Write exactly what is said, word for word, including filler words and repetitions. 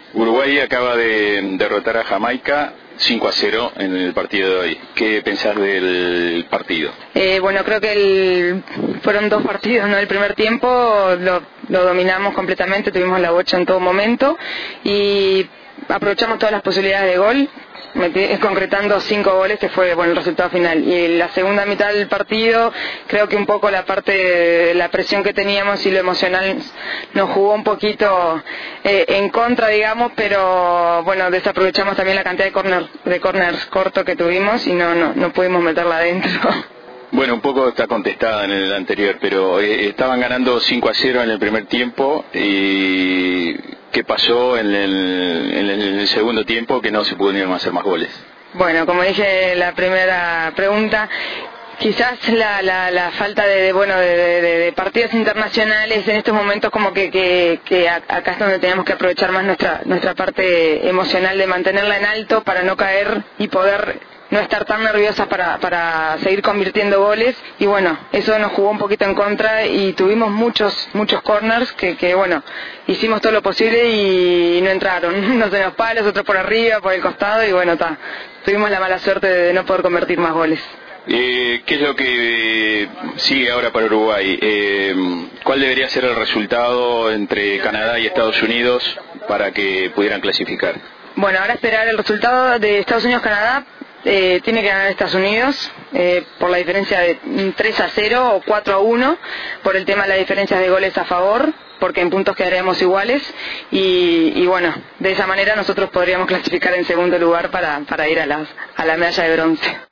Uruguay acaba de derrotar a Jamaica cinco a cero en el partido de hoy. ¿Qué pensás del partido? Eh, bueno, creo que el, fueron dos partidos, ¿no? El primer tiempo lo, lo dominamos completamente, tuvimos la bocha en todo momento y aprovechamos todas las posibilidades de gol, metí, concretando cinco goles, que fue bueno el resultado final. Y en la segunda mitad del partido, creo que un poco la parte de la presión que teníamos y lo emocional nos jugó un poquito eh, en contra, digamos, pero bueno, desaprovechamos también la cantidad de corner, de corners cortos que tuvimos y no, no, no pudimos meterla adentro. Bueno, un poco está contestada en el anterior, pero eh, estaban ganando cinco a cero en el primer tiempo y ¿qué pasó en el, en el, en el segundo tiempo que no se pudieron hacer más goles? Bueno, como dije en la primera pregunta, quizás la, la, la falta de, de bueno de, de, de partidos internacionales en estos momentos como que, que, que acá es donde tenemos que aprovechar más nuestra nuestra parte emocional de mantenerla en alto para no caer y poder no estar tan nerviosas para, para seguir convirtiendo goles y bueno, eso nos jugó un poquito en contra y tuvimos muchos muchos corners que, que bueno, hicimos todo lo posible y no entraron, unos en los palos, otros por arriba, por el costado y bueno, ta, tuvimos la mala suerte de no poder convertir más goles. Eh, ¿Qué es lo que eh, sigue ahora para Uruguay? Eh, ¿Cuál debería ser el resultado entre Canadá y Estados Unidos para que pudieran clasificar? Bueno, ahora esperar el resultado de Estados Unidos-Canadá. Eh, tiene que ganar Estados Unidos eh, por la diferencia de tres a cero o cuatro a uno, por el tema de las diferencias de goles a favor, porque en puntos quedaríamos iguales y, y bueno, de esa manera nosotros podríamos clasificar en segundo lugar para, para ir a, las, a la medalla de bronce.